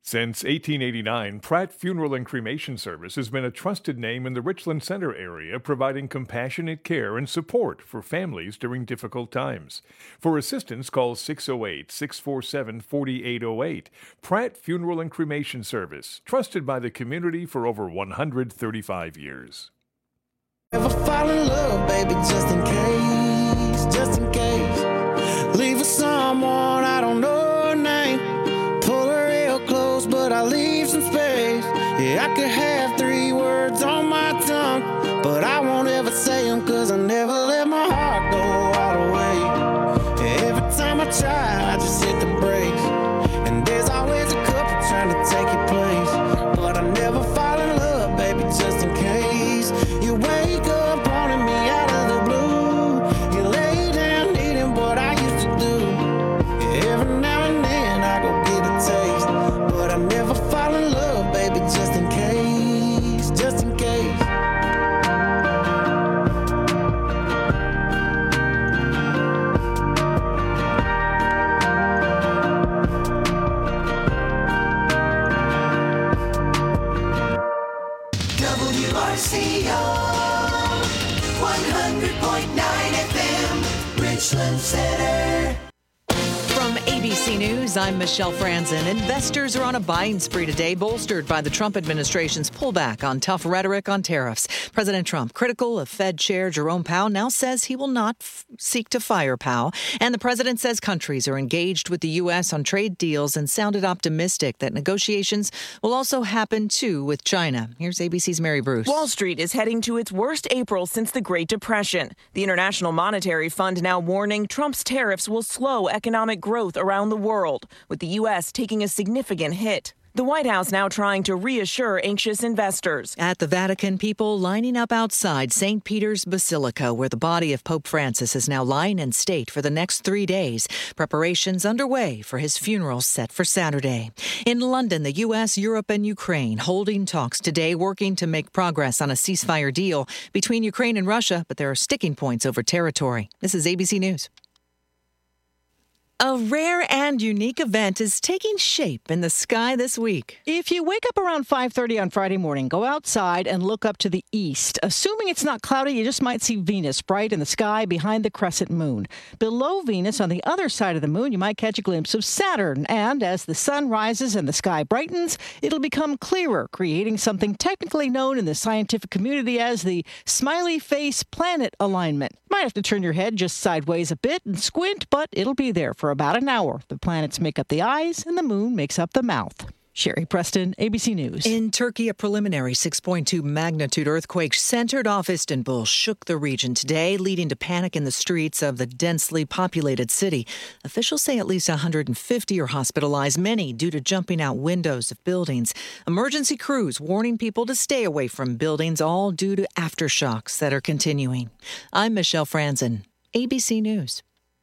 Since 1889, Pratt Funeral and Cremation Service has been a trusted name in the Richland Center area, providing compassionate care and support for families during difficult times. For assistance, call 608-647-4808. Pratt Funeral and Cremation Service, trusted by the community for over 135 years. Ever fall in love, baby, just in case, just in case. Leave with someone I don't know her name. Pull her real close, but I leave some space. Yeah, I could have 3 words on my tongue, but I won't ever say them, cause I never let my heart go all the way. Yeah, every time I try, I just hit the brakes. And there's always a couple trying to take your place, but I never fall in love, baby, just in case. You wake up wanting me out of the blue. You lay down needing what I used to do. Yeah, every now and then I go get a taste, but I never fall in love, baby, just in case, just in case. WRCO 100.9 FM, Richland Center. From ABC News, I'm Michelle Franzen. Investors are on a buying spree today, bolstered by the Trump administration's pullback on tough rhetoric on tariffs. President Trump, critical of Fed Chair Jerome Powell, now says he will not seek to fire Powell. And the president says countries are engaged with the U.S. on trade deals and sounded optimistic that negotiations will also happen, too, with China. Here's ABC's Mary Bruce. Wall Street is heading to its worst April since the Great Depression. The International Monetary Fund now warning Trump's tariffs will slow economic growth around the world, with the U.S. taking a significant hit. The White House now trying to reassure anxious investors. At the Vatican, people lining up outside St. Peter's Basilica, where the body of Pope Francis is now lying in state for the next 3 days. Preparations underway for his funeral set for Saturday. In London, the U.S., Europe, and Ukraine holding talks today, working to make progress on a ceasefire deal between Ukraine and Russia, but there are sticking points over territory. This is ABC News. A rare and unique event is taking shape in the sky this week. If you wake up around 5:30 on Friday morning, go outside and look up to the east. Assuming it's not cloudy, you just might see Venus bright in the sky behind the crescent moon. Below Venus, on the other side of the moon, you might catch a glimpse of Saturn. And as the sun rises and the sky brightens, it'll become clearer, creating something technically known in the scientific community as the smiley face planet alignment. Might have to turn your head just sideways a bit and squint, but it'll be there for about an hour. The planets make up the eyes and the moon makes up the mouth. Sherry Preston, ABC News. In Turkey, a preliminary 6.2 magnitude earthquake centered off Istanbul shook the region today, leading to panic in the streets of the densely populated city. Officials say at least 150 are hospitalized, many due to jumping out windows of buildings. Emergency crews warning people to stay away from buildings, all due to aftershocks that are continuing. I'm Michelle Franzen, ABC News.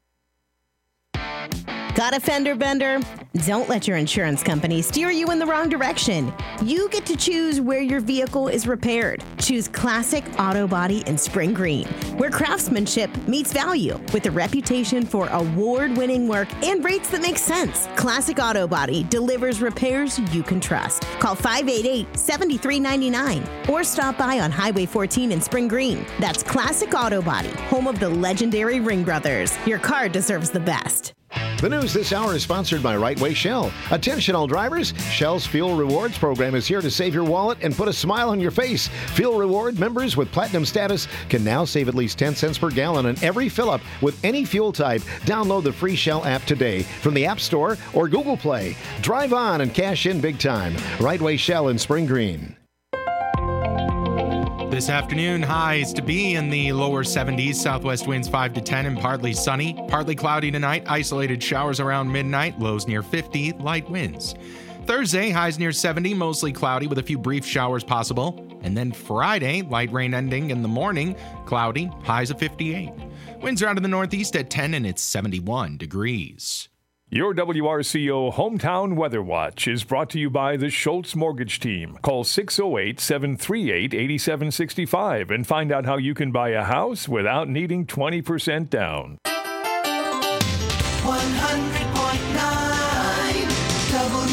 Got a fender bender? Don't let your insurance company steer you in the wrong direction. You get to choose where your vehicle is repaired. Choose Classic Auto Body in Spring Green, where craftsmanship meets value with a reputation for award-winning work and rates that make sense. Classic Auto Body delivers repairs you can trust. Call 588-7399 or stop by on Highway 14 in Spring Green. That's Classic Auto Body, home of the legendary Ring Brothers. Your car deserves the best. The news this hour is sponsored by Right Way Shell. Attention all drivers, Shell's Fuel Rewards program is here to save your wallet and put a smile on your face. Fuel Reward members with Platinum status can now save at least 10 cents per gallon on every fill-up with any fuel type. Download the free Shell app today from the App Store or Google Play. Drive on and cash in big time. Right Way Shell in Spring Green. This afternoon, highs to be in the lower 70s, southwest winds 5 to 10 and partly sunny. Partly cloudy tonight, isolated showers around midnight, lows near 50, light winds. Thursday, highs near 70, mostly cloudy with a few brief showers possible. And then Friday, light rain ending in the morning, cloudy, highs of 58. Winds are out of the northeast at 10 and it's 71 degrees. Your WRCO Hometown Weather Watch is brought to you by the Schultz Mortgage Team. Call 608-738-8765 and find out how you can buy a house without needing 20% down. 100.9 WRCO.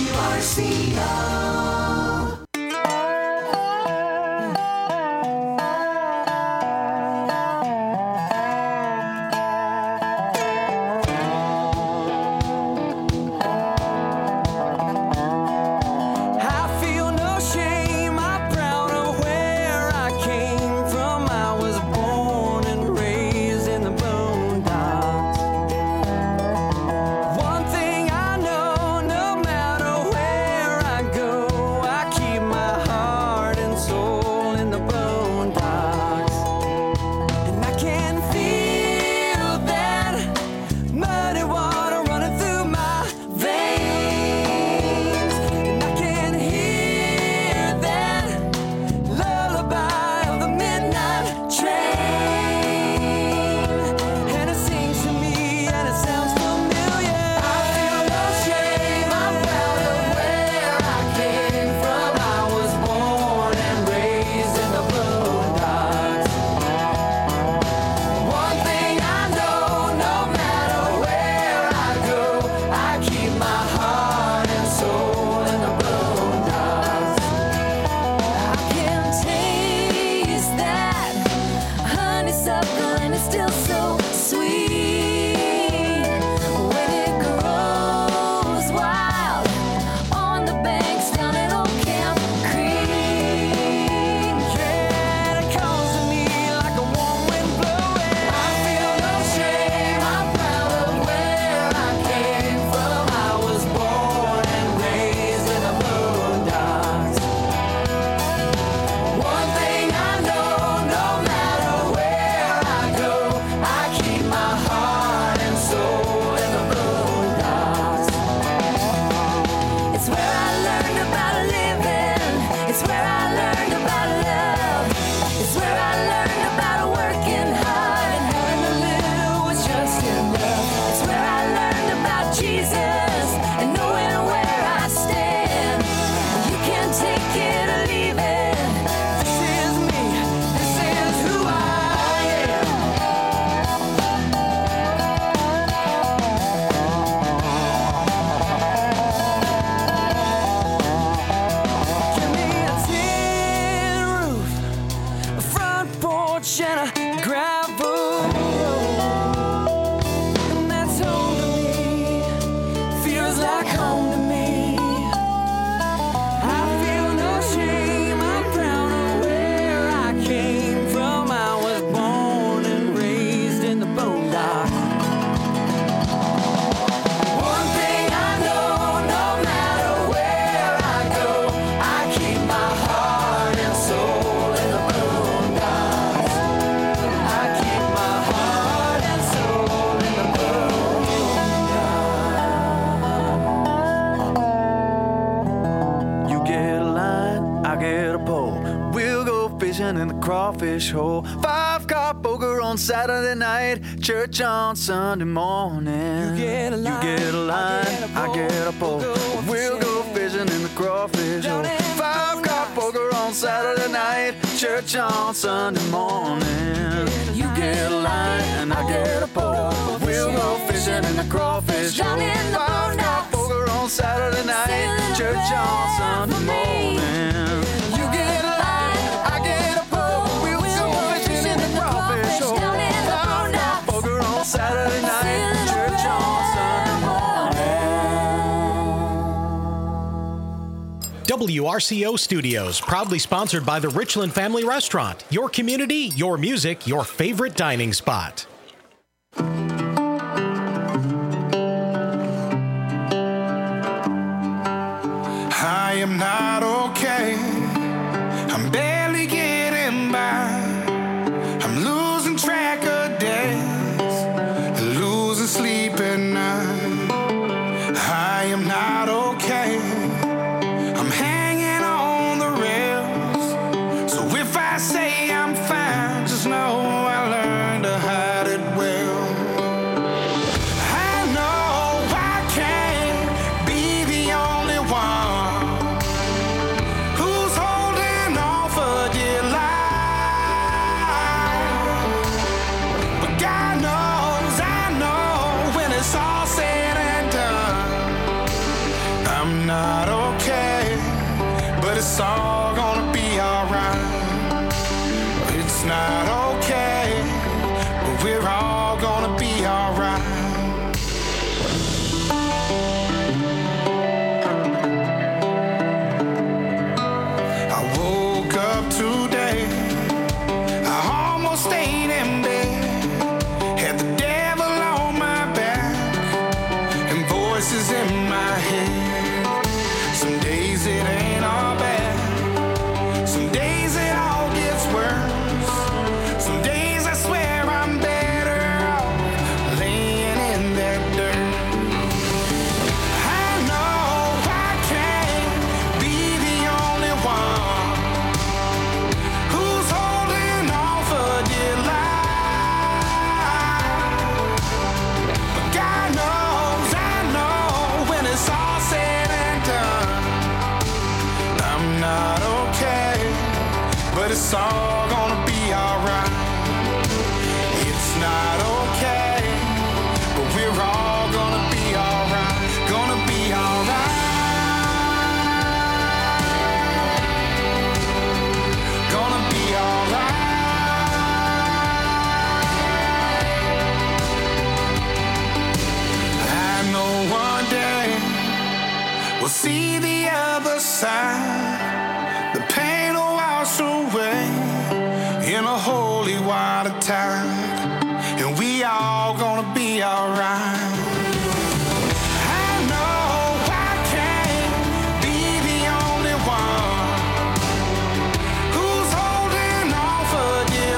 In the crawfish hole, 5-car poker on Saturday night, church on Sunday morning. You get a line, I get a pole. We'll go fishing in the crawfish hole. 5-car poker on Saturday night, church on Sunday morning. You get a line and I get a pole. We'll go fishing in the crawfish hole. 5-car poker on Saturday night, church on Sunday morning. Saturday night, church on Sunday morning. WRCO Studios, proudly sponsored by the Richland Family Restaurant. Your community, your music, your favorite dining spot. I am not okay. I'm barely getting by. I'm losing track of days. Losing sleep at night. I am not okay. I'm hanging on the rails. So if I say I'm fine, just know I learned to hide it's all gonna be alright. It's not okay, but we're all gonna be alright. I woke up today, I almost stayed in bed, had the devil on my back and voices in my head. Some days it ain't all bad, some days it all gets worse. Some days I swear I'm better off laying in that dirt. I know I can't be the only one who's holding on for dear life. But God knows, I know when it's all said and done, I'm not okay, but it's all gonna be alright. It's not okay, but we're all gonna be alright. Gonna be alright. Gonna be alright. I know one day we'll see the other side. The pain will wash away in a holy water tide, and we all gonna be alright. I know I can't be the only one who's holding on for dear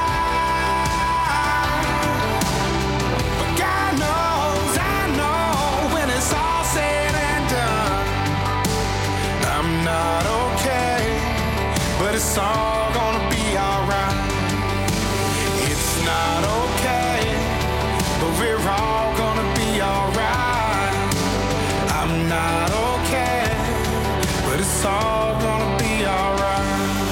life. But God knows, I know when it's all said and done, I'm not okay, but it's all gonna be alright. It's not okay, but we're all gonna be alright. I'm not okay, but it's all gonna be alright.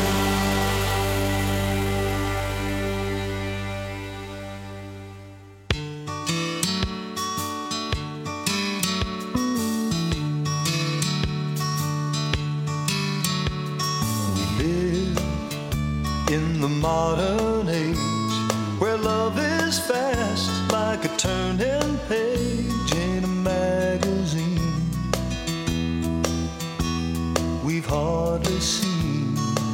We live in the modern age where love is fast like a turning page in a magazine. We've hardly seen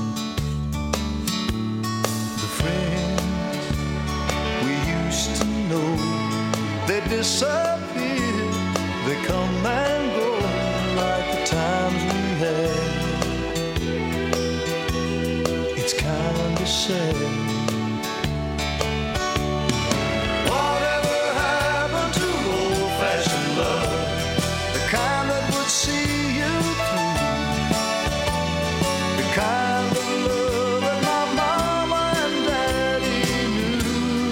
the friends we used to know. They disappear, they come and go like the times we had. It's kinda sad. Whatever happened to old-fashioned love, the kind that would see you through, the kind of love that my mama and daddy knew.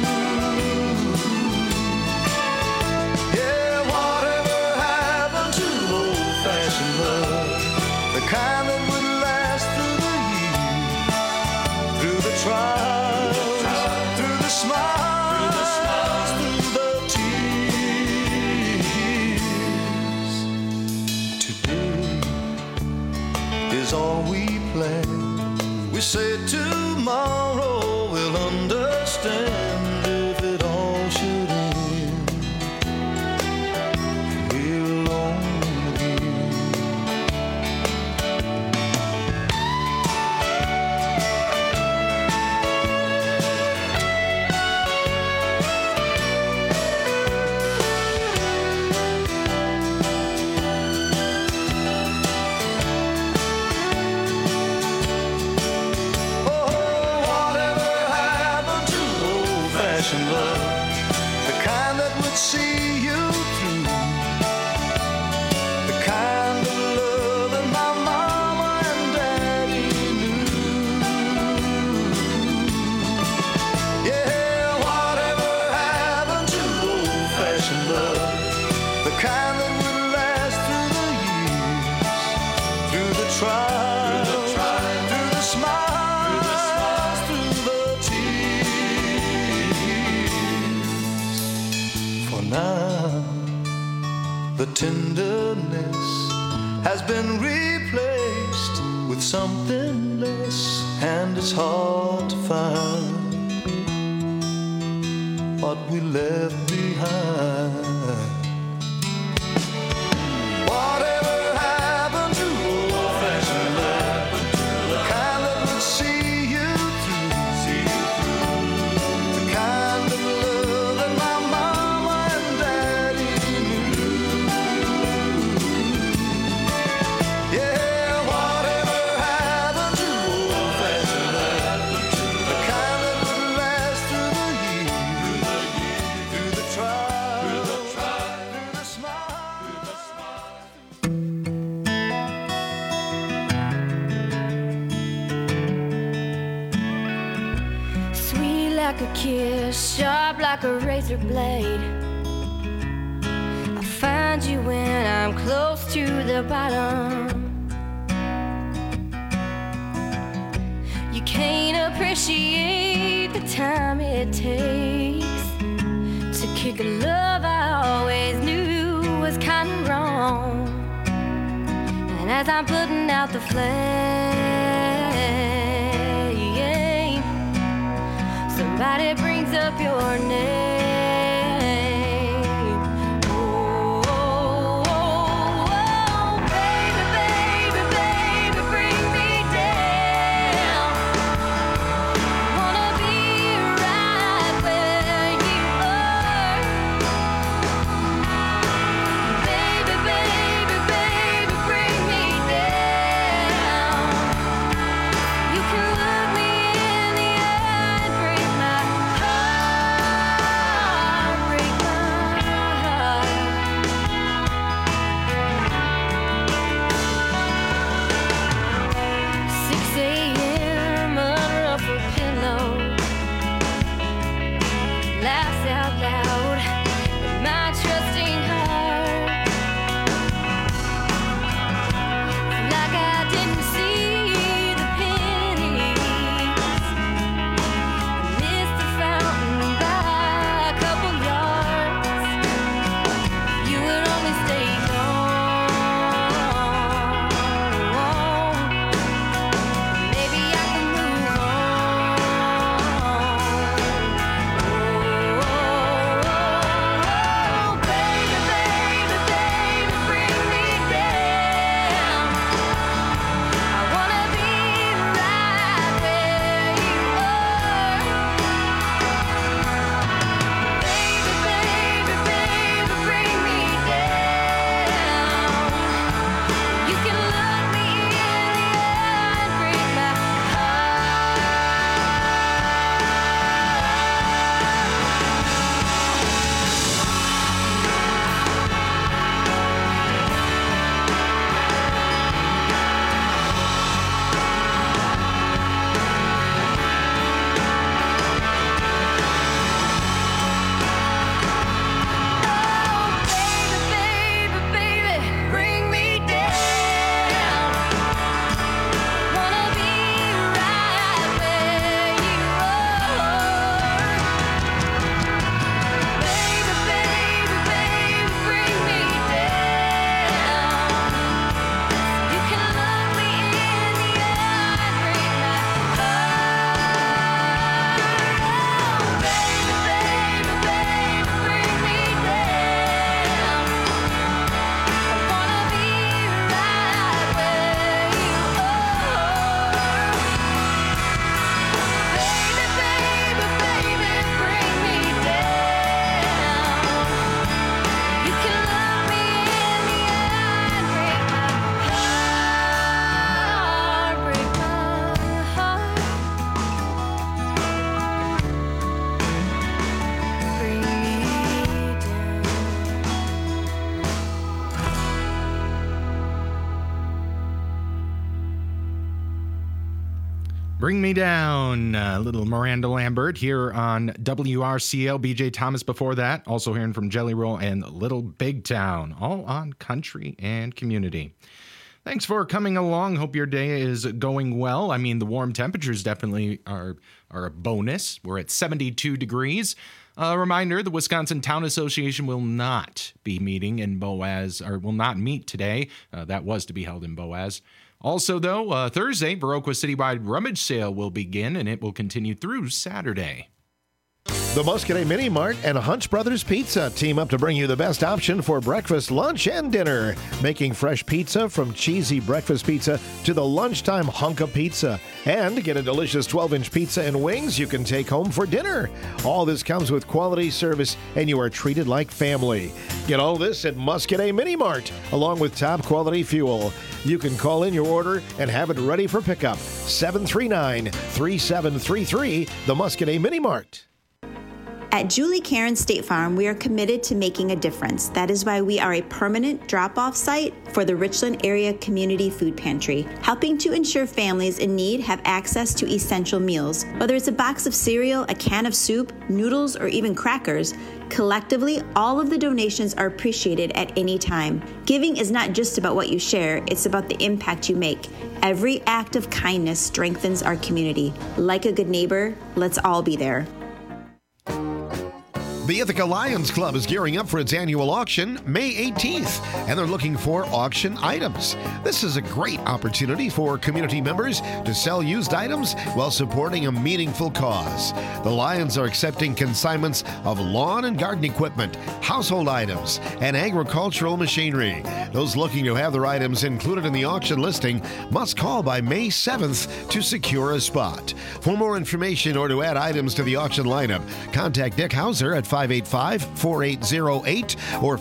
Yeah, whatever happened to old-fashioned love, the kind that would last through the years, through the trials, through the smiles, through the tears. Today is all we plan. We say tomorrow we'll understand if it all should end. We're alone again. Whatever happened to old-fashioned love, the kind that would see you through, the kind of love that my mama and daddy knew. Yeah, whatever happened to old-fashioned love, the kind that would last through the years, through the trials, through the smiles, through the tears. For now, the tenderness has been replaced with something less, and it's hard to find what we left behind. Whatever happened to old-fashioned love, the kind that would see you through, the kind of love that my mama and daddy knew. Yeah, whatever happened to old-fashioned love, the kind that would last through the years, through the trials, through the smiles. Sweet like a kiss, sharp like a razor blade. I find you when I'm close to the bottom. You can't appreciate the time it takes to kick a love I always knew was kind of wrong. And as I'm putting out the flame, somebody brings up your name. Oh, oh, oh, oh, baby, baby, baby, bring me down. Wanna be right where you are. Baby, baby, baby, bring me down. You can look me in the eye and break my heart, break my heart. 6 a.m. unruffled pillow, laughs out loud in my trusting heart. Like I didn't see the pennies, missed the fountain by a couple yards. You would only stay gone. Maybe I can move on. Oh, baby, baby, baby, bring me down. I wanna be right where you are. Baby, baby, baby, bring me down. You can look me in the eye and break my baby, baby, bring me down. Wanna be right where you are. Baby, baby, baby, bring me down. You can look me in the eye and break my heart. Baby, baby, baby, bring me down. I wanna be right where you are. Baby, baby, baby, bring me down. You can look me in the eye and break my heart, break my heart. Bring me Bring Me Down, little Miranda Lambert here on WRCL. BJ Thomas before that, also hearing from Jelly Roll and Little Big Town, all on country and community. Thanks for coming along. Hope your day is going well. I mean, the warm temperatures definitely are a bonus. We're at 72 degrees. A reminder, the Wisconsin Town Association will not be meeting in Boaz, or will not meet today. That was to be held in Boaz. Also, though, Thursday, Viroqua Citywide Rummage Sale will begin, and it will continue through Saturday. The Muscadet Mini Mart and Hunch Brothers Pizza team up to bring you the best option for breakfast, lunch, and dinner. Making fresh pizza from cheesy breakfast pizza to the lunchtime hunk of pizza. And get a delicious 12-inch pizza and wings you can take home for dinner. All this comes with quality service, and you are treated like family. Get all this at Muscadet Mini Mart, along with top quality fuel. You can call in your order and have it ready for pickup. 739-3733, the Muscadet Mini Mart. At Julie Karen State Farm, we are committed to making a difference. That is why we are a permanent drop-off site for the Richland Area Community Food Pantry, helping to ensure families in need have access to essential meals. Whether it's a box of cereal, a can of soup, noodles, or even crackers, collectively, all of the donations are appreciated at any time. Giving is not just about what you share, it's about the impact you make. Every act of kindness strengthens our community. Like a good neighbor, let's all be there. The Ithaca Lions Club is gearing up for its annual auction May 18th, and they're looking for auction items. This is a great opportunity for community members to sell used items while supporting a meaningful cause. The Lions are accepting consignments of lawn and garden equipment, household items, and agricultural machinery. Those looking to have their items included in the auction listing must call by May 7th to secure a spot. For more information or to add items to the auction lineup, contact Dick Hauser at 585-4808 or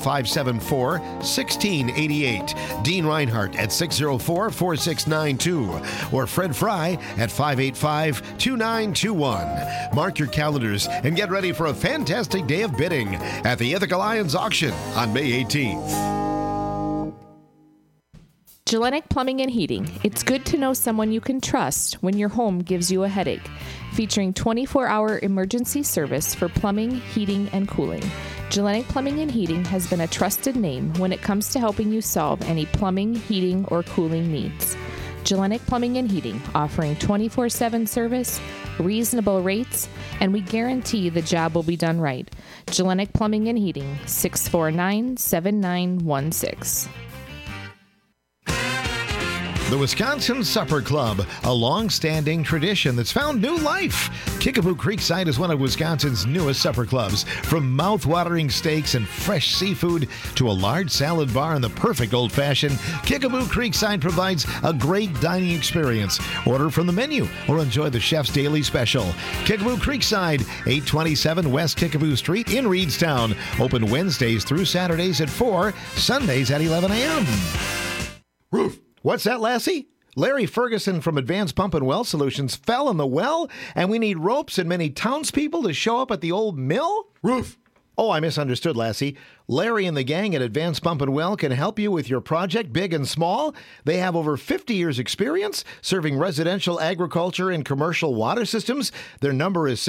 574-1688. Dean Reinhardt at 604-4692 or Fred Fry at 585-2921. Mark your calendars and get ready for a fantastic day of bidding at the Ithaca Lions auction on May 18th. Gillenic Plumbing and Heating. It's good to know someone you can trust when your home gives you a headache. Featuring 24-hour emergency service for plumbing, heating, and cooling. Gillenic Plumbing and Heating has been a trusted name when it comes to helping you solve any plumbing, heating, or cooling needs. Gillenic Plumbing and Heating, offering 24/7 service, reasonable rates, and we guarantee the job will be done right. Gillenic Plumbing and Heating, 649-7916. The Wisconsin Supper Club, a long-standing tradition that's found new life. Kickapoo Creekside is one of Wisconsin's newest supper clubs. From mouth-watering steaks and fresh seafood to a large salad bar and the perfect old-fashioned, Kickapoo Creekside provides a great dining experience. Order from the menu or enjoy the chef's daily special. Kickapoo Creekside, 827 West Kickapoo Street in Reedstown. Open Wednesdays through Saturdays at 4, Sundays at 11 a.m. Roof. What's that, Lassie? Larry Ferguson from Advanced Pump and Well Solutions fell in the well, and we need ropes and many townspeople to show up at the old mill? Roof. Oh, I misunderstood, Lassie. Larry and the gang at Advanced Pump and Well can help you with your project, big and small. They have over 50 years' experience serving residential, agriculture, and commercial water systems. Their number is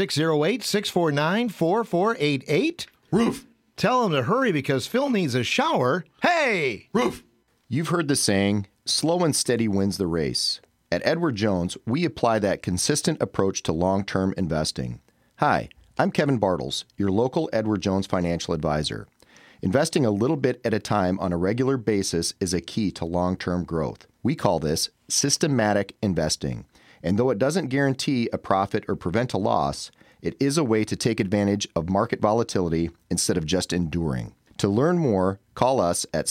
608-649-4488. Roof. Tell them to hurry because Phil needs a shower. Hey! Roof. You've heard the saying, slow and steady wins the race. At Edward Jones, we apply that consistent approach to long-term investing. Hi, I'm Kevin Bartles, your local Edward Jones financial advisor. Investing a little bit at a time on a regular basis is a key to long-term growth. We call this systematic investing. And though it doesn't guarantee a profit or prevent a loss, it is a way to take advantage of market volatility instead of just enduring. To learn more, call us at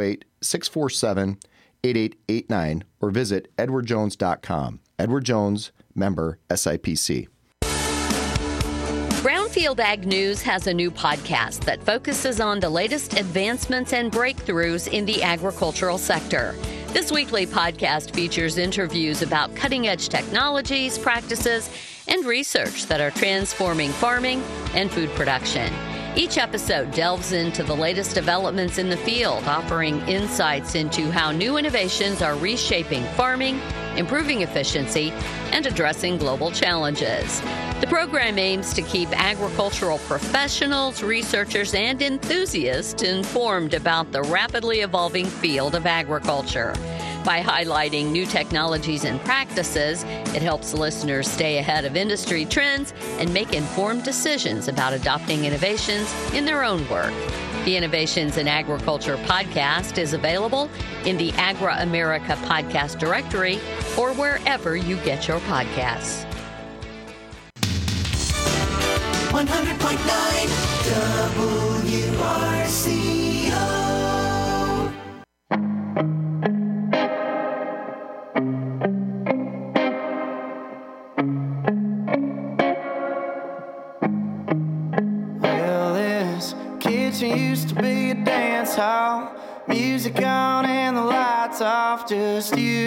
608-647-8889 or visit edwardjones.com. Edward Jones, member SIPC. Brownfield Ag News has a new podcast that focuses on the latest advancements and breakthroughs in the agricultural sector. This weekly podcast features interviews about cutting-edge technologies, practices, and research that are transforming farming and food production. Each episode delves into the latest developments in the field, offering insights into how new innovations are reshaping farming, improving efficiency, and addressing global challenges. The program aims to keep agricultural professionals, researchers, and enthusiasts informed about the rapidly evolving field of agriculture. By highlighting new technologies and practices, it helps listeners stay ahead of industry trends and make informed decisions about adopting innovations in their own work. The Innovations in Agriculture podcast is available in the Agra America podcast directory or wherever you get your podcasts. 100.9 WRCO. Well, this kitchen used to be a dance hall. Music on and the lights off. Just you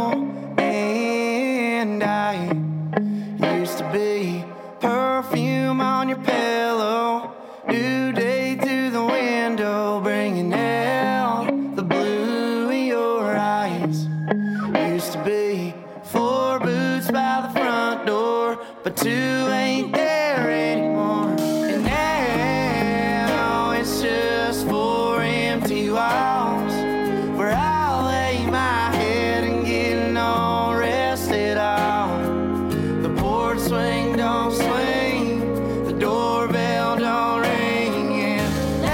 and I. Used to be perfume on your pillow. New day through the window, bringing out the blue in your eyes. Used to be 4 boots by the front door, but 2 ain't there anymore. And now it's just 4 empty walls where I lay my head and get no rest at all. The porch swing don't swing, the doorbell don't ring, and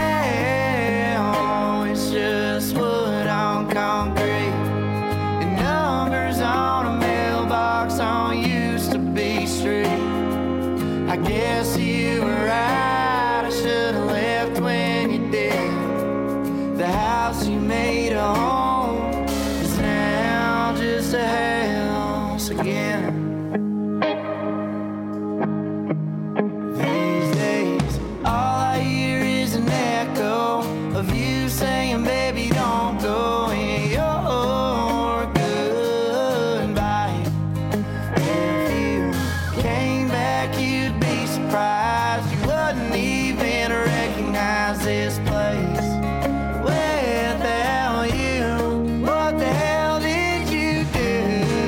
now it's just wood on concrete and numbers on a mailbox on used to be street. I guess you were right, I should've left when you did. The house you made a home is now just a house again. These days, all I hear is an echo of you saying, baby, don't go in your goodbye. If you came back, you'd be surprised. You wouldn't even recognize this place without you. What the hell did you do?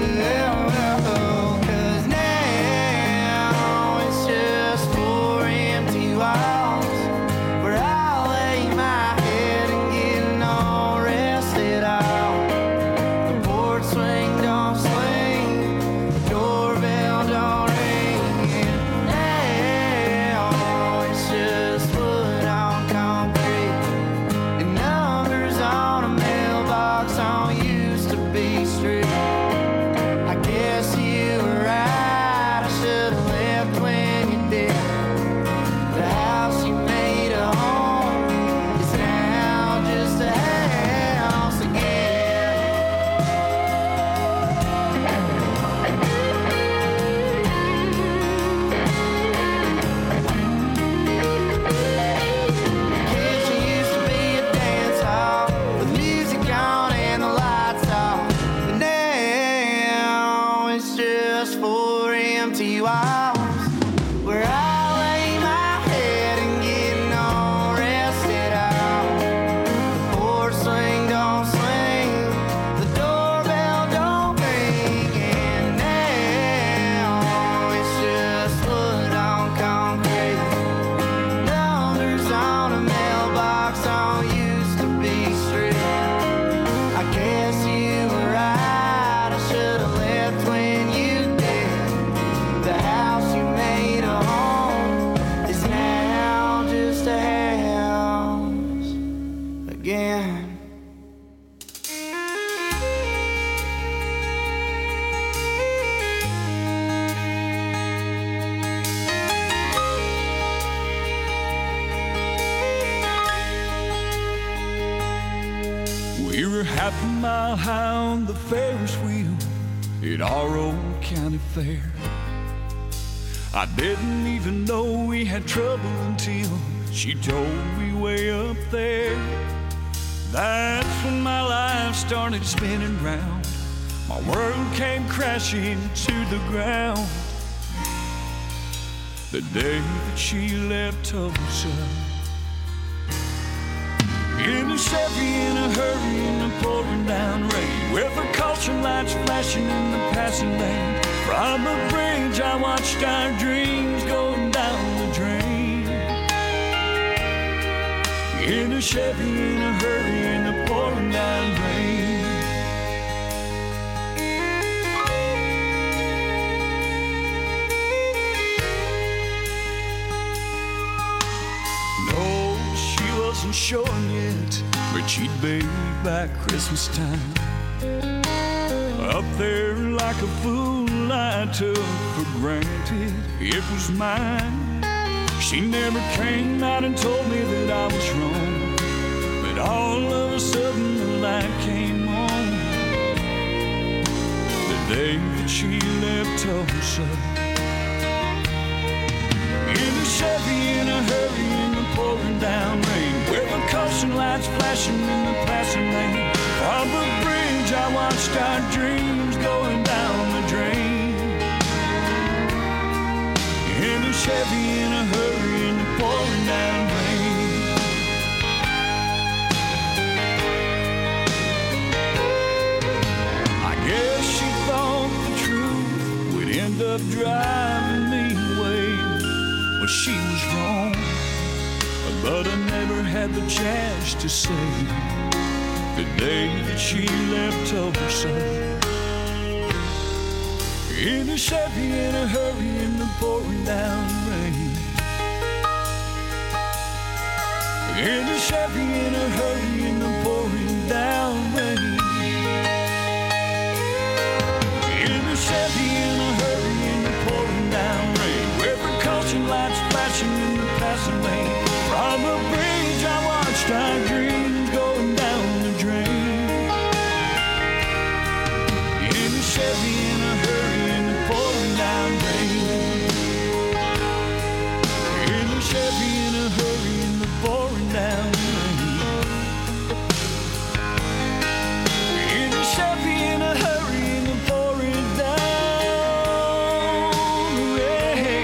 'Cause now it's just 4 empty walls where I lay my head and get no rest at all. The porch swing don't swing, the doorbell don't ring, and now it's just wood on concrete and numbers on a mailbox on used to be street. I guess you were right, I should've left when you did. The house you made a home is now just a house again. Kitchen used to be a dance hall with music on and the lights off. But now it's just 4 empty walls where I lay my head and get no rest at all. The porch swing don't swing, the doorbell don't ring, and now it's just wood on concrete. Numbers on a mailbox on used to be street. I guess you were right, I should've left when you did. The house you made a home is now just a house again. We were half a mile high on the Ferris wheel at our old county fair. I didn't even know we had trouble until she told me way up there. That's when my life started spinning round. My world came crashing to the ground. The day that she left Tulsa. In a Chevy, in a hurry, in the pouring down rain, with her caution lights flashing in the passing lane. From a bridge, I watched our dreams going down the drain. In a Chevy, in a hurry, in the pouring down rain. No, she wasn't showing yet, but she'd be back Christmas time. Up there like a fool, I took for granted it was mine. She never came out and told me that I was wrong, but all of a sudden the light came on the day that she left Tulsa. In a Chevy, in a hurry, in the pouring down rain, with the caution lights flashing in the passing lane. From the bridge I watched our dreams going down the drain. In a Chevy, in a hurry, in the pouring down rain. I guess she thought the truth would end up driving me away. Well, she was wrong, but I never had the chance to say the day that she left Tulsa. In a Chevy, in a hurry, in the pouring down rain. In a Chevy, in a hurry, in the pouring down rain. In a Chevy, in a hurry, in the pouring down rain, with the caution lights flashing in the passing lane. From the bridge I watched our dreams going down the drain. In a Chevy, in a hurry, in the pouring down rain. In a Chevy, in a hurry, in the pouring down rain. In a Chevy, in a hurry, in the pouring down rain.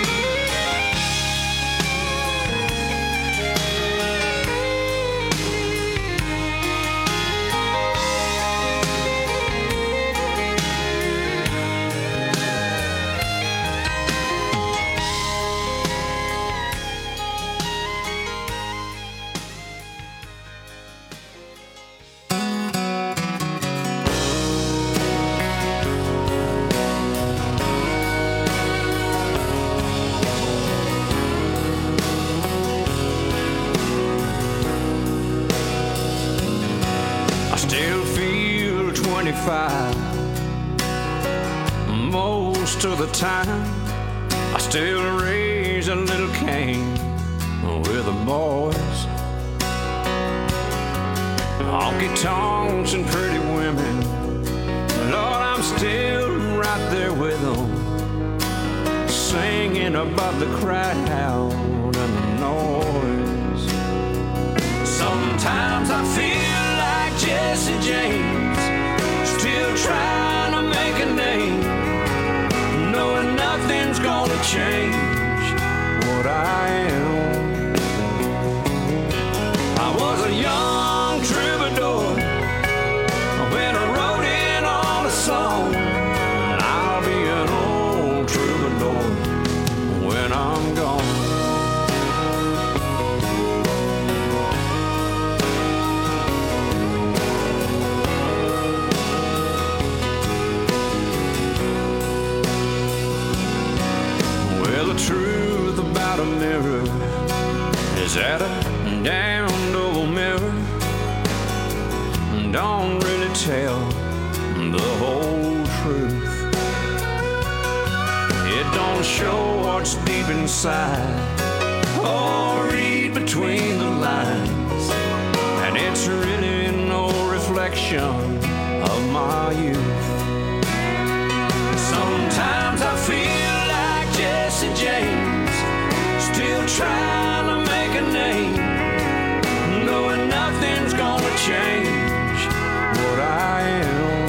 I still feel 25 most of the time. I still raise a little Cain with the boys. Honky tonks and pretty women, Lord, I'm still right there with them, singing above the crowd and the noise. Sometimes I feel like Jesse James, still trying to make a name, knowing nothing's gonna change what I am. I was a young troubadour when I wrote in on a song, and I'll be an old troubadour when I'm gone. The truth about a mirror is that a damned old mirror don't really tell the whole truth. It don't show what's deep inside or read between the lines, and it's really no reflection of my youth. Sometimes I feel Jesse James, still trying to make a name, knowing nothing's gonna change what I am.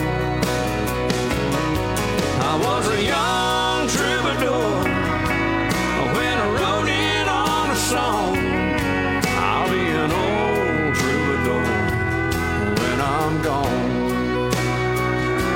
I was a young troubadour when I wrote in on a song. I'll be an old troubadour when I'm gone.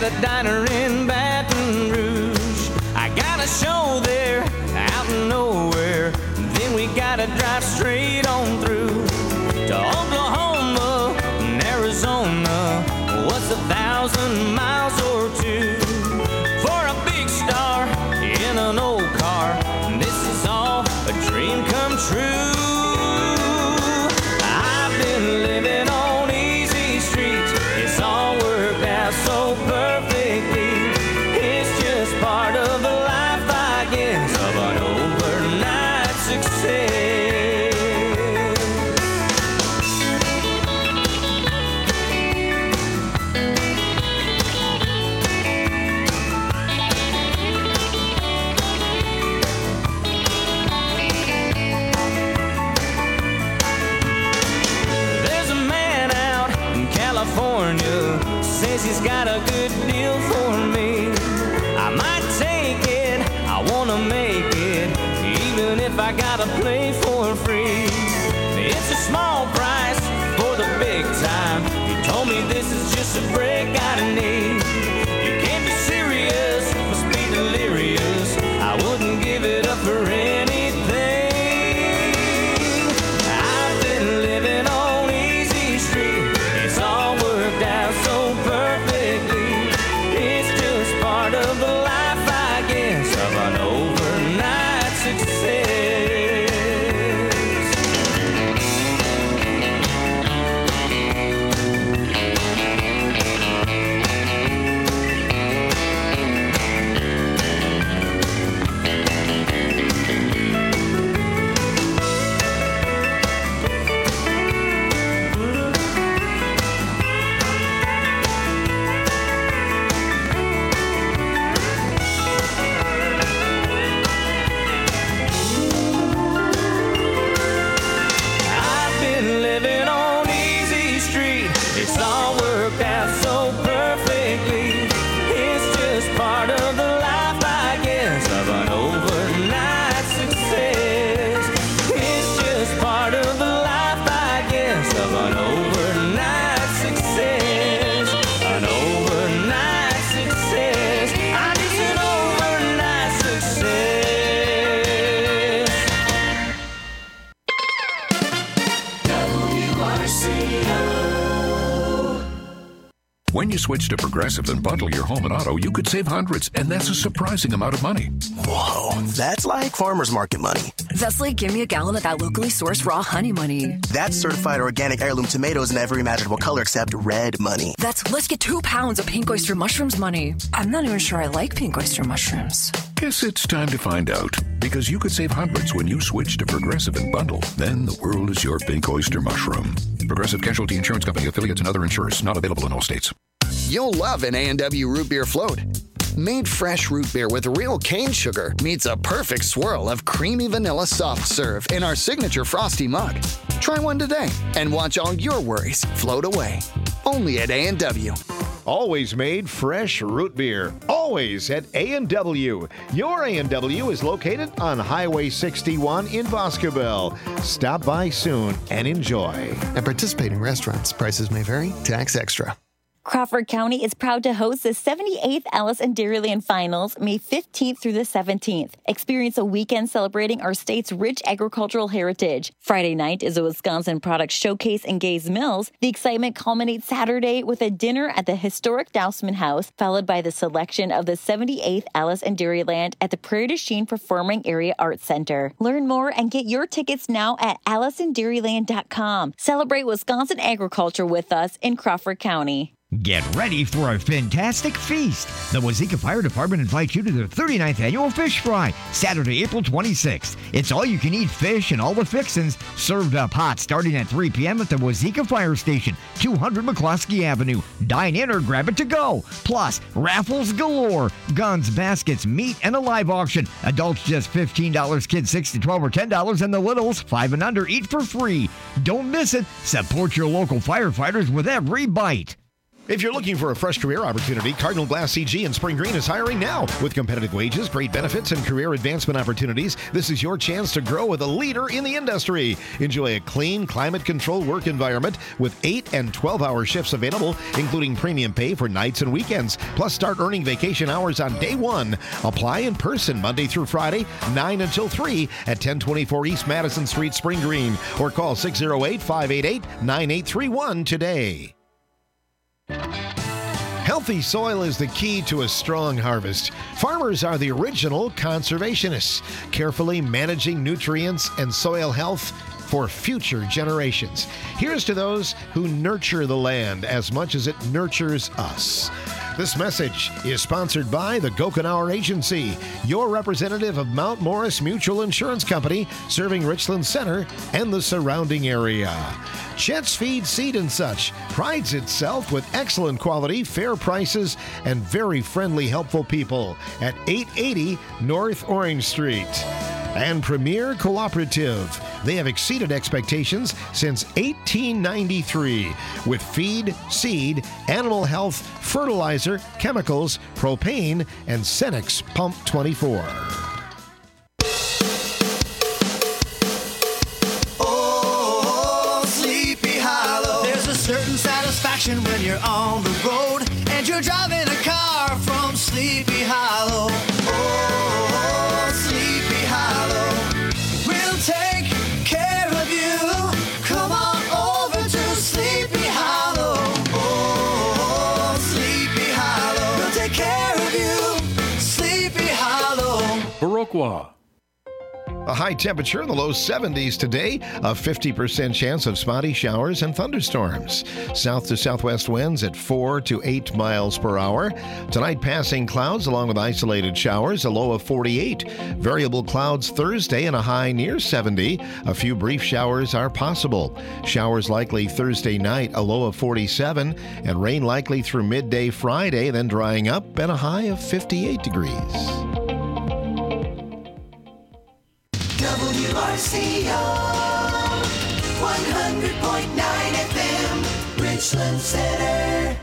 at a diner in Baton Rouge. I got a show there out in nowhere. Then we gotta drive straight on through to Oklahoma and Arizona. What's 1,000 miles or two for a big star in an old car? This is all a dream come true. I've been living on easy street. It's all worked out so perfectly. It's just part of the life, I guess, of an overnight success. Says he's got a good deal for me. I might take it, I wanna make it, even if I gotta play for free. It's a small price for the big time. He told me this is just a break I need. You can't be serious, must be delirious. I wouldn't give it up for anything. I've been living on easy street. It's all worked out so perfectly. It's just part of the life, I guess, of an overnight success. When you switch to Progressive and bundle your home and auto, you could save hundreds, and that's a surprising amount of money. Whoa, that's like farmer's market money. That's like give me a gallon of that locally sourced raw honey money. That's certified organic heirloom tomatoes in every imaginable color except red money. That's let's get 2 pounds of pink oyster mushrooms money. I'm not even sure I like pink oyster mushrooms. Guess it's time to find out, because you could save hundreds when you switch to Progressive and bundle. Then the world is your pink oyster mushroom. Progressive Casualty Insurance Company, affiliates, and other insurers. Not available in all states. You'll love an A&W root beer float. Made fresh root beer with real cane sugar meets a perfect swirl of creamy vanilla soft serve in our signature frosty mug. Try one today and watch all your worries float away. Only at A&W. Always made fresh root beer. Always at A&W. Your A&W is located on Highway 61 in Boscobel. Stop by soon and enjoy. At participating restaurants, prices may vary. Tax extra. Crawford County is proud to host the 78th Alice in Dairyland Finals, May 15th through the 17th. Experience a weekend celebrating our state's rich agricultural heritage. Friday night is a Wisconsin product showcase in Gays Mills. The excitement culminates Saturday with a dinner at the historic Dousman House, followed by the selection of the 78th Alice in Dairyland at the Prairie du Chien Performing Area Arts Center. Learn more and get your tickets now at AliceInDairyland.com. Celebrate Wisconsin agriculture with us in Crawford County. Get ready for a fantastic feast. The Wazeeka Fire Department invites you to their 39th annual fish fry, Saturday, April 26th. It's all-you-can-eat fish and all the fixins, served up hot starting at 3 p.m. at the Wazeeka Fire Station, 200 McCloskey Avenue. Dine in or grab it to go. Plus, raffles galore, guns, baskets, meat, and a live auction. Adults just $15, kids 6 to 12 or $10, and the littles 5 and under eat for free. Don't miss it. Support your local firefighters with every bite. If you're looking for a fresh career opportunity, Cardinal Glass CG in Spring Green is hiring now. With competitive wages, great benefits, and career advancement opportunities, this is your chance to grow with a leader in the industry. Enjoy a clean, climate-controlled work environment with 8 and 12-hour shifts available, including premium pay for nights and weekends. Plus, start earning vacation hours on day one. Apply in person Monday through Friday, 9 until 3 at 1024 East Madison Street, Spring Green, or call 608-588-9831 today. Healthy soil is the key to a strong harvest. Farmers are the original conservationists, carefully managing nutrients and soil health for future generations. Here's to those who nurture the land as much as it nurtures us. This message is sponsored by the Gokenauer Agency, your representative of Mount Morris Mutual Insurance Company, serving Richland Center and the surrounding area. Chet's Feed Seed and Such prides itself with excellent quality, fair prices, and very friendly, helpful people at 880 North Orange Street. And Premier Cooperative. They have exceeded expectations since 1893 with feed, seed, animal health, fertilizer, chemicals, propane, and Cenex Pump 24. Oh, Sleepy Hollow. There's a certain satisfaction when you're on the road and you're driving a car from Sleepy Hollow. Oh, Sleepy Hollow. We'll take care of you. Come on over to Sleepy Hollow. Oh, Sleepy Hollow. We'll take care of you. Sleepy Hollow. Viroqua. A high temperature in the low 70s today, a 50% chance of spotty showers and thunderstorms. South to southwest winds at 4 to 8 miles per hour. Tonight, passing clouds along with isolated showers, a low of 48. Variable clouds Thursday and a high near 70. A few brief showers are possible. Showers likely Thursday night, a low of 47. And rain likely through midday Friday, then drying up and a high of 58 degrees. WRCO 100.9 FM, Richland Center.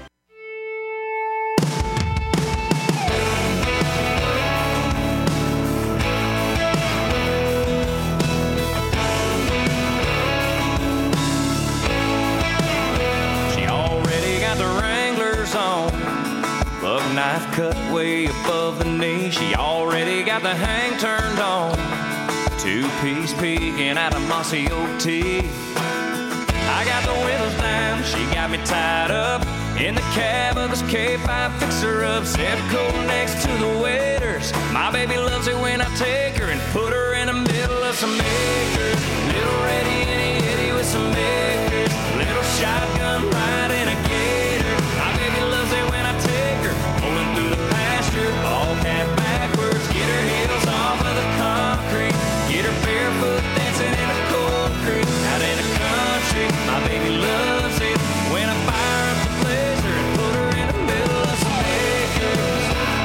She already got the Wranglers on, lug knife cut way above the knee. She already got the hang turned on, two-piece peeking out of mossy oak tea. I got the windows down, she got me tied up in the cab of this K5 fixer-up. Set cold next to the waiters. My baby loves it when I take her and put her in the middle of some acres. Little ready itty-itty with some acres. Little shotgun ride in a gator. My baby loves it when I take her pulling through the pasture, all cat backwards. Get her heels off of the concrete. Get her barefoot dancing in a cold creek. Out in the country, my baby loves it when I fire up the blazer and put her in the middle of some acres.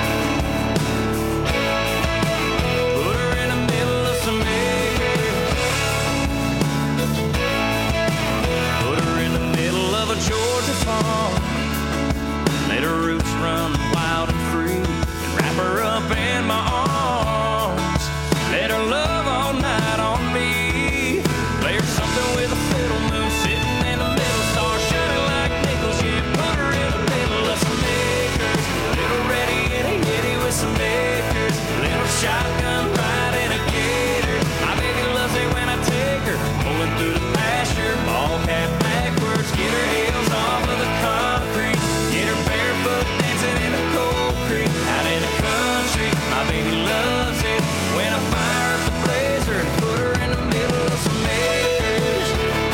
Put her in the middle of some acres. Put her in the middle of a Georgia farm. Let her roots run wild and free and wrap her up in my arms. Let her love all night on me. Play her something with a fiddle moon sitting in the middle, stars shining like nickels. Yeah, put her in the middle of some acres. Little ready itty-itty with some acres. Little shotgun ride in a gator. My baby loves it when I take her pulling through the pasture, ball cap backwards. Get her heels off of the concrete. Get her barefoot dancing in the cold creek. Out in the country, my baby loves it when I fire up the blazer and put her in the middle of some acres.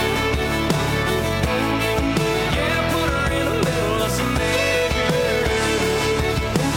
Yeah, put her in the middle of some acres.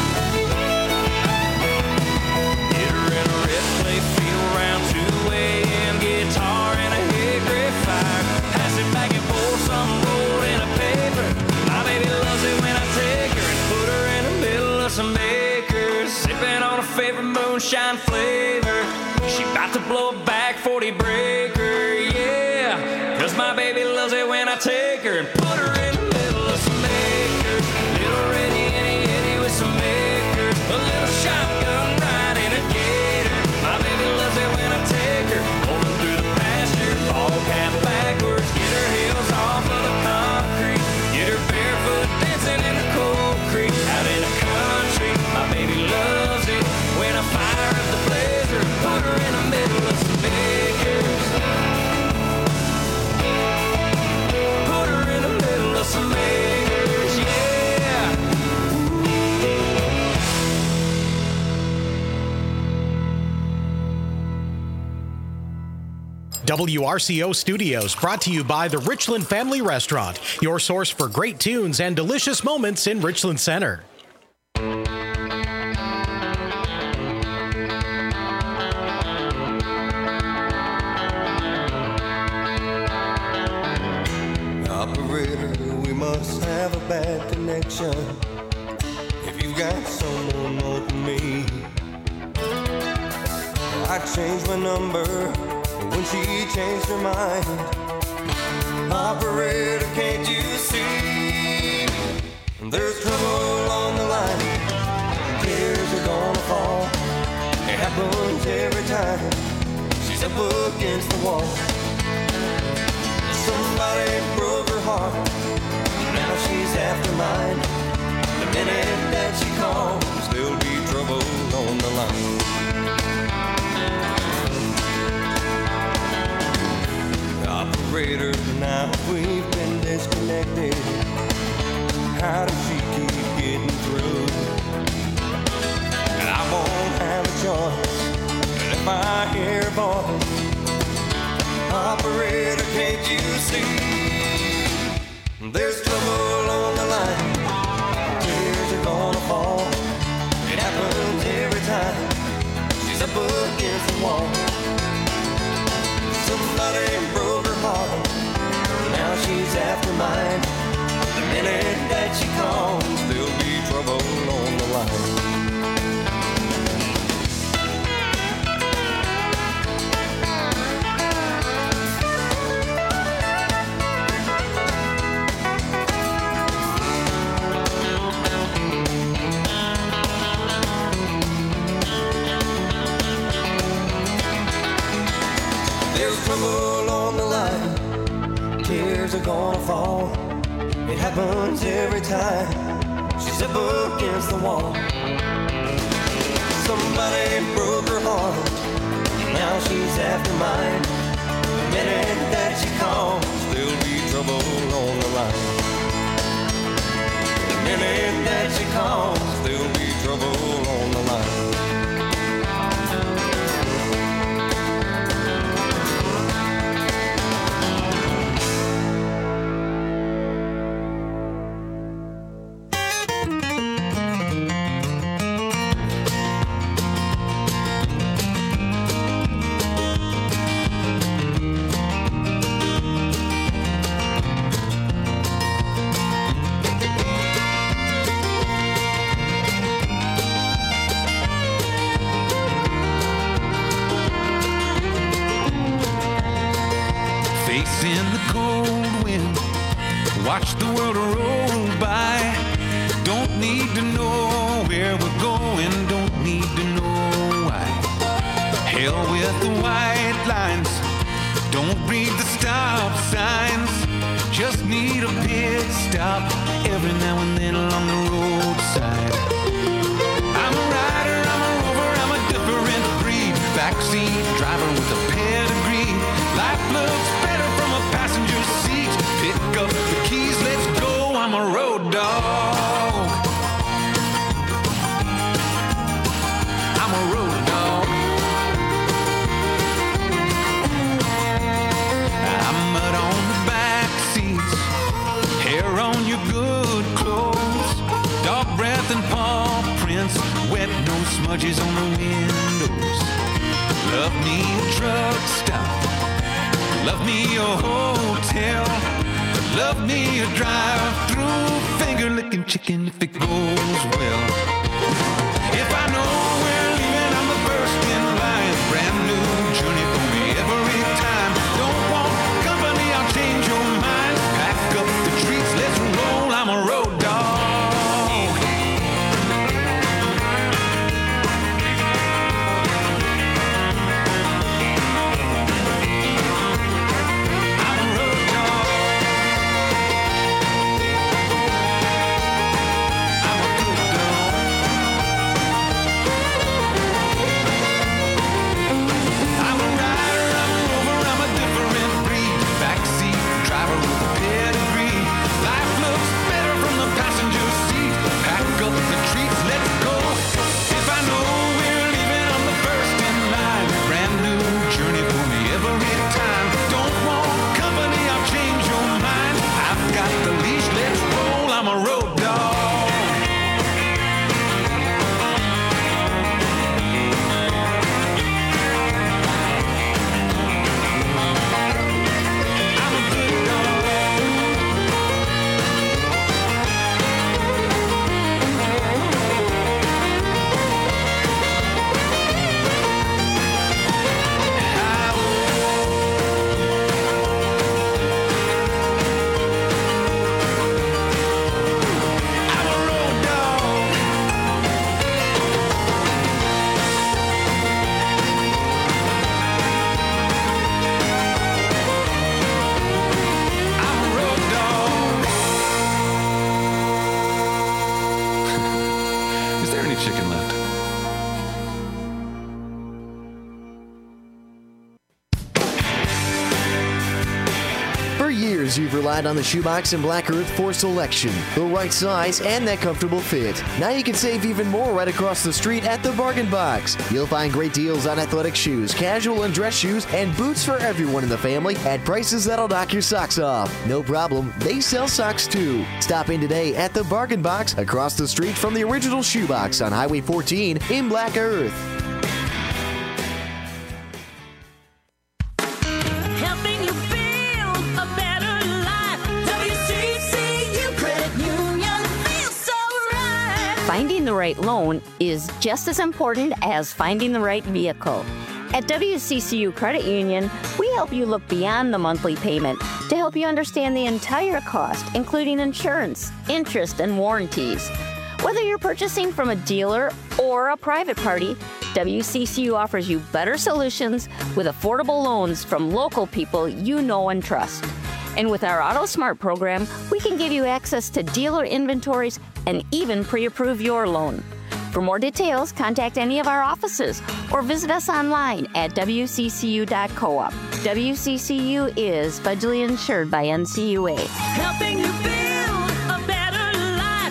Get her in a red clay field around 2 a.m. Guitar and a hickory fire. Pass it back and forth, some rolled in a paper. My baby loves it when I take her and put her in the middle of some acres. Sipping on a favorite moonshine flavor. She about to blow a back 40 breaker, yeah. Cause my baby loves it when I take her and put her in the middle of some acres. WRCO Studios, brought to you by the Richland Family Restaurant, your source for great tunes and delicious moments in Richland Center. Operator, we must have a bad connection. If you've got someone more than me, I changed my number when she changed her mind. Operator, can't you see? There's trouble on the line. Tears are gonna fall. It happens every time. She's up against the wall. Somebody broke her heart. Now she's after mine. The minute that she calls, there'll be trouble on the line. Operator, now we've been disconnected. How does she keep getting through? And I won't have a choice. And if I hear a voice, operator, can't you see? There's trouble on the line. Tears are gonna fall. It happens every time. She's up against the wall. Somebody broke her heart. Now she's after mine. The minute that she calls, there'll be trouble on the line. Trouble on the line, tears are gonna fall. It happens every time. She's up against the wall. Somebody broke her heart. Now she's after mine. The minute that she calls, there'll be trouble on the line. The minute that she calls, there'll be trouble on the line. In the cold wind, watch the world roll by. Don't need to know where we're going, don't need to know why. Hell with the white lines, don't read the stop signs. Just need a pit stop every now and then along the roadside. I'm a rider, I'm a rover, I'm a different breed. Backseat driver with a pedigree. Life looks better from a passenger seat. Pick up the keys, let's go. I'm a road dog. I'm a road dog. I'm mud on the back seats, hair on your good clothes, dog breath and paw prints, wet nose smudges on the windows. Love me a truck stop, love me a hotel, love me a drive-through, finger-licking chicken if it goes well. If I know we're leaving, I'm the first in line. Brand new journey for me every time. Don't want company, I'll change your mind. Pack up the treats, let's roll. I'm a road dog. years, you've relied on the Shoebox and Black Earth for selection, the right size, and that comfortable fit. Now you can save even more right across the street at the Bargain Box. You'll find great deals on athletic shoes, casual and dress shoes, and boots for everyone in the family at prices that'll knock your socks off. No problem, they sell socks too. Stop in today at the Bargain Box across the street from the original Shoebox on Highway 14 in Black Earth. Helping you build a better life. WCCU Credit Union feels so right. Finding the right loan is just as important as finding the right vehicle. At WCCU Credit Union, we help you look beyond the monthly payment to help you understand the entire cost, including insurance, interest, and warranties. Whether you're purchasing from a dealer or a private party, WCCU offers you better solutions with affordable loans from local people you know and trust. And with our Auto Smart program, we can give you access to dealer inventories and even pre-approve your loan. For more details, contact any of our offices or visit us online at wccu.coop. WCCU is federally insured by NCUA. Helping you build a better life.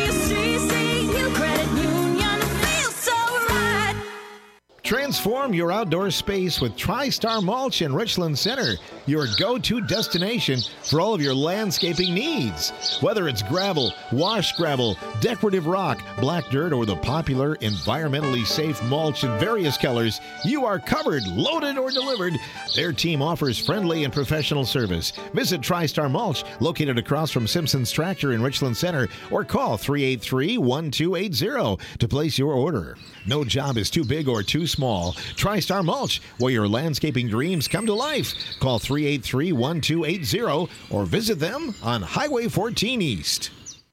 WCCU Credit Union feels so right. Transform your outdoor space with TriStar Mulch in Richland Center, your go-to destination for all of your landscaping needs. Whether it's gravel, wash gravel, decorative rock, black dirt, or the popular environmentally safe mulch in various colors, you are covered, loaded, or delivered. Their team offers friendly and professional service. Visit TriStar Mulch, located across from Simpson's Tractor in Richland Center, or call 383-1280 to place your order. No job is too big or too small. TriStar Mulch, where your landscaping dreams come to life. Call 383-1280 or visit them on Highway 14 East.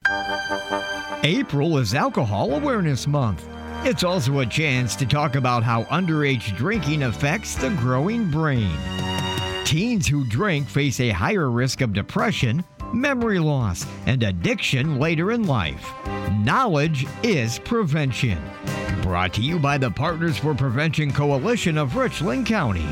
April is Alcohol Awareness Month. It's also a chance to talk about how underage drinking affects the growing brain. Teens who drink face a higher risk of depression, memory loss, and addiction later in life. Knowledge is prevention. Brought to you by the Partners for Prevention Coalition of Richland County.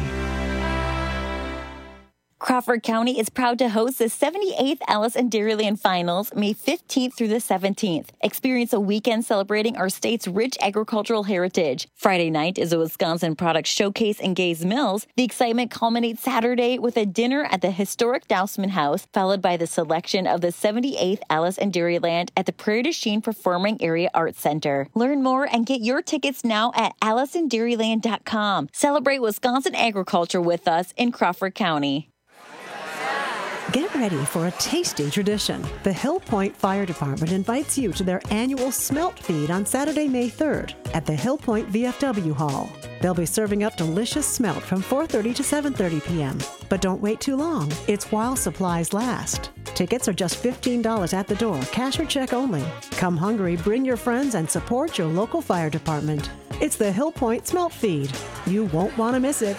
Crawford County is proud to host the 78th Alice and Dairyland Finals, May 15th through the 17th. Experience a weekend celebrating our state's rich agricultural heritage. Friday night is a Wisconsin product showcase in Gays Mills. The excitement culminates Saturday with a dinner at the historic Dousman House, followed by the selection of the 78th Alice and Dairyland at the Prairie du Chien Performing Area Arts Center. Learn more and get your tickets now at AliceandDairyland.com. Celebrate Wisconsin agriculture with us in Crawford County. Get ready for a tasty tradition. The Hill Point Fire Department invites you to their annual Smelt Feed on Saturday, May 3rd at the Hill Point VFW Hall. They'll be serving up delicious smelt from 4:30 to 7:30 p.m. But don't wait too long. It's while supplies last. Tickets are just $15 at the door, cash or check only. Come hungry, bring your friends, and support your local fire department. It's the Hill Point Smelt Feed. You won't want to miss it.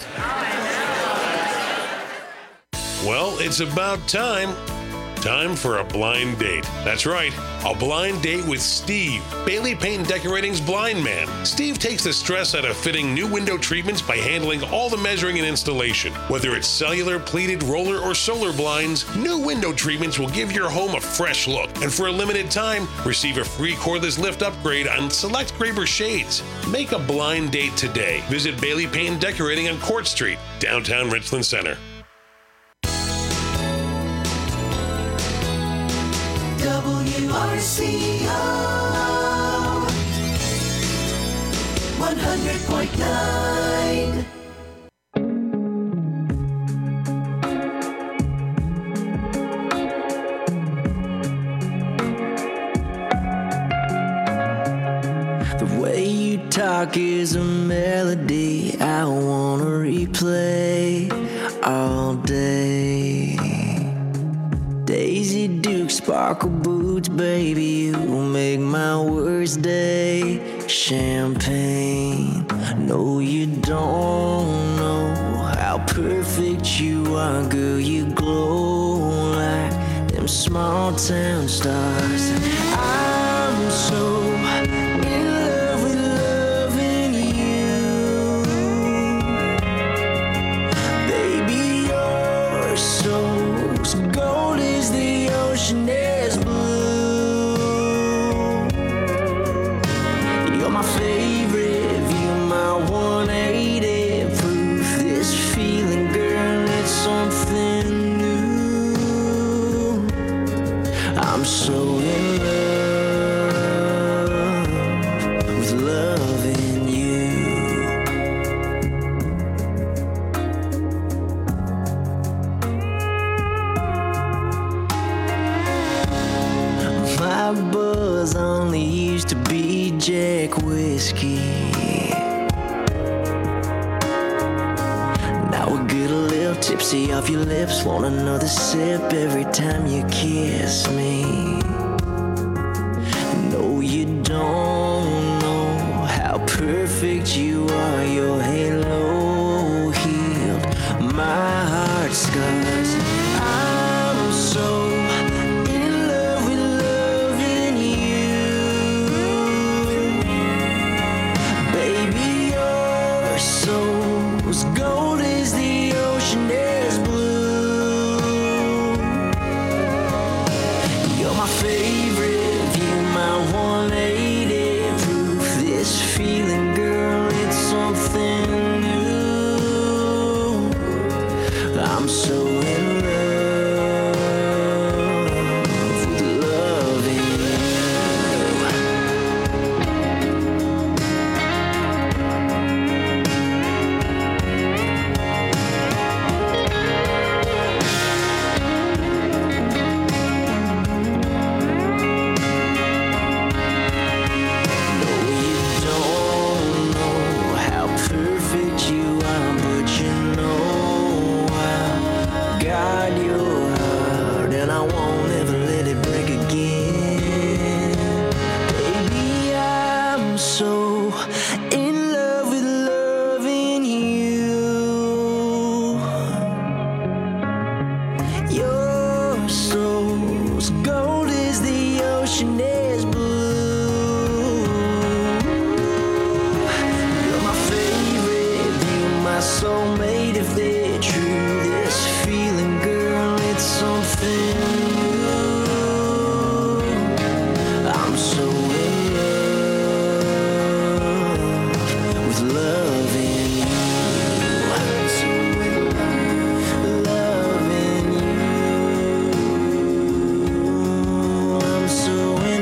Well, it's about time. Time for a blind date. That's right, a blind date with Steve, Bailey Paint and Decorating's blind man. Steve takes the stress out of fitting new window treatments by handling all the measuring and installation. Whether it's cellular, pleated, roller, or solar blinds, new window treatments will give your home a fresh look. And for a limited time, receive a free cordless lift upgrade on select Graber shades. Make a blind date today. Visit Bailey Paint and Decorating on Court Street, downtown Richland Center. WRCO 100.9. The way you talk is a melody I wanna replay all day. Daisy Duke sparkle boots, baby, you make my worst day. Champagne, no you don't know how perfect you are, girl, you glow like them small town stars. I'm so in love with loving you, baby, you're so golden. so in love with loving you. My buzz only used to be Jack whiskey. Now we get a little tipsy off your lips, want another sip every time you kiss me. No, you don't know how perfect you are. Your halo healed my heart scars. I'm so in love with loving you. Baby, your soul's gold as the ocean is blue. You're my favorite view, my 180 proof. This feeling, girl, it's something new. I'm so in love with loving don't know how perfect you are, but you know I'll guard your heart, and I won't ever let it break again. Baby, I'm so in love with loving you. Your soul's gold as the ocean is blue. You're my favorite view, my soulmate if they're true. This feeling, girl, it's something new. I'm so in love with loving you. I'm so in love loving you. I'm so in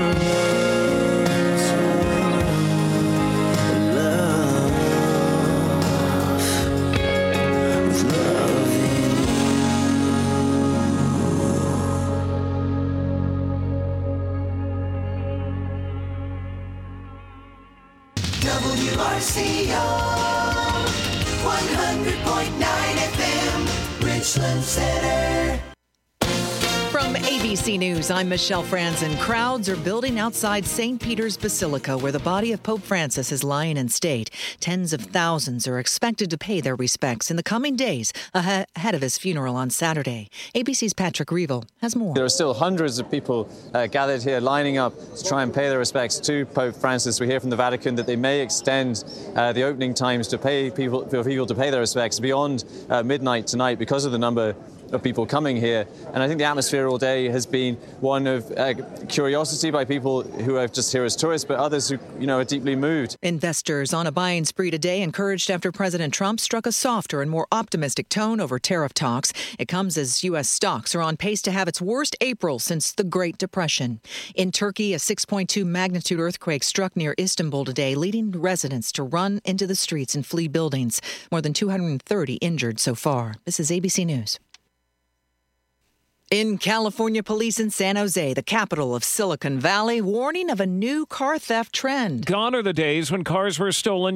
WRCO 100.9 FM, Richland Center. From ABC News, I'm Michelle Franzen. Crowds are building outside St. Peter's Basilica, where the body of Pope Francis is lying in state. Tens of thousands are expected to pay their respects in the coming days ahead of his funeral on Saturday. ABC's Patrick Reevell has more. There are still hundreds of people gathered here lining up to try and pay their respects to Pope Francis. We hear from the Vatican that they may extend the opening times to pay people to pay their respects beyond midnight tonight because of the number of people coming here. And I think the atmosphere all day has been one of curiosity by people who are just here as tourists, but others who, are deeply moved. Investors on a buying spree today, encouraged after President Trump struck a softer and more optimistic tone over tariff talks. It comes as U.S. stocks are on pace to have its worst April since the Great Depression. In Turkey, a 6.2 magnitude earthquake struck near Istanbul today, leading residents to run into the streets and flee buildings. More than 230 injured so far. This is ABC News. In California, police in San Jose, the capital of Silicon Valley, warning of a new car theft trend. Gone are the days when cars were stolen